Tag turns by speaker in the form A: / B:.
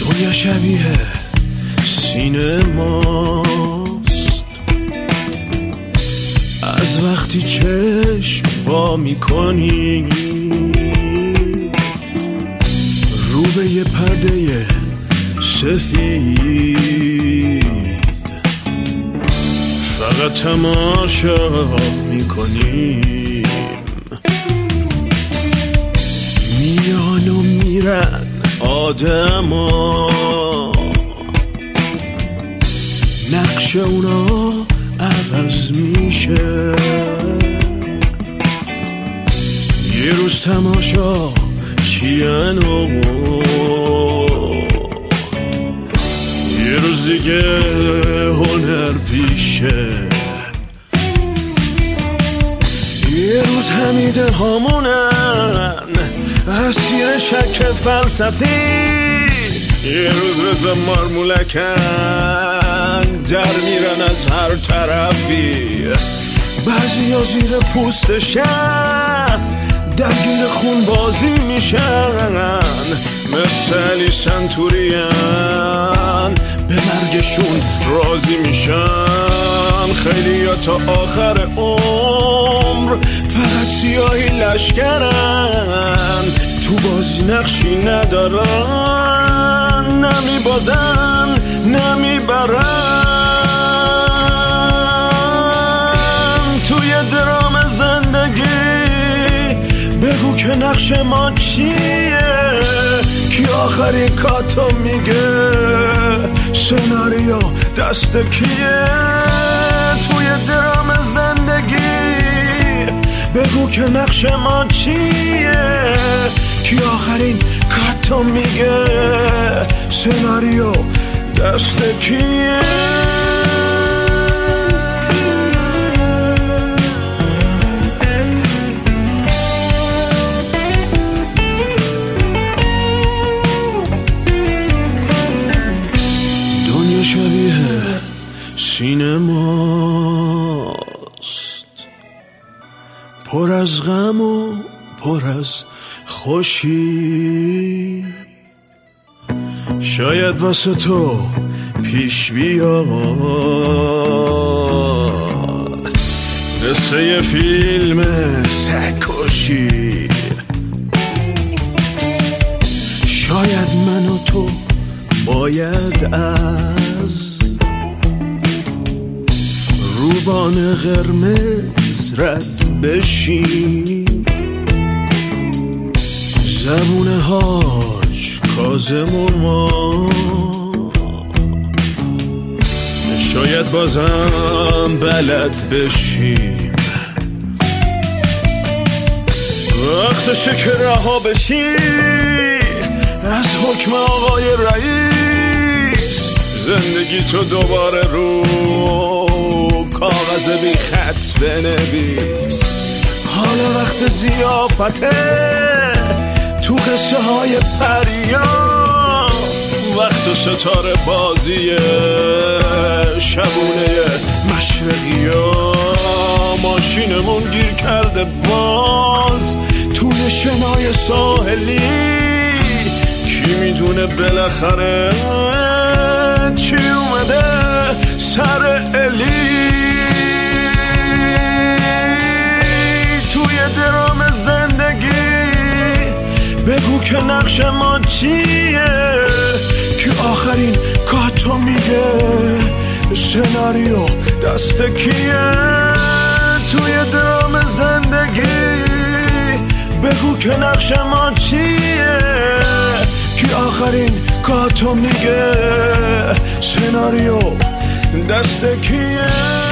A: دنیا شبیه سینماست، از وقتی چشم وا میکنی رو به یه پرده سفید فقط تماشا میکنیم، میان و میرن آدما، نقش اونا عوض میشه، یه روز تماشا چین و یه روز دیگه هنر پیشه، یه روز حمیده هامونن اسیر شک فلسفی، یه روز رضا مارمولکن در میرن از هر طرفی، بعضی ها زیر پوستشن درگیر خون بازی میشن، مثل علی سنتوریان به مرگشون راضی میشن، خیلی ها تا آخر عمر فقط سیاهی لشکرن، تو بازی نقشی ندارن، نمی بازن نمی برن، توی درام زندگی بگو که نقش ما چیه، کی آخری کاتو میگه، سناریو دست کیه، توی درام زندگی بگو که نقش ما چیه، کی آخرین کاتو میگه، سناریو دست کیه. دنیا شبیه سینماست، پر از غم و پر از خوشی، شاید واسه تو پیش بیاد قصه یه فیلم سگ‌کشی، شاید من و تو باید از روبان قرمز رد بشیم، زبون حاج کاظم و ما شاید بازم بلد بشیم، وقتشه که رها بشی از حکم آقای رئیس، زندگی تو دوباره رو کاغذ بی خط بنویس، حالا وقت ضیافته تو قصه های پریا، وقت ستاره بازی شبونه مشرقیا، ماشینمون گیر کرده باز توی شنای ساحلی، کی میدونه بالاخره چی اومده سر الی، توی درام زندگی بگو که نقش ما چیه، که آخرین کاتو میگه، سناریو دست کیه، توی درام زندگی بگو که نقش ما چیه، که آخرین کاتو میگه، سناریو دست کیه.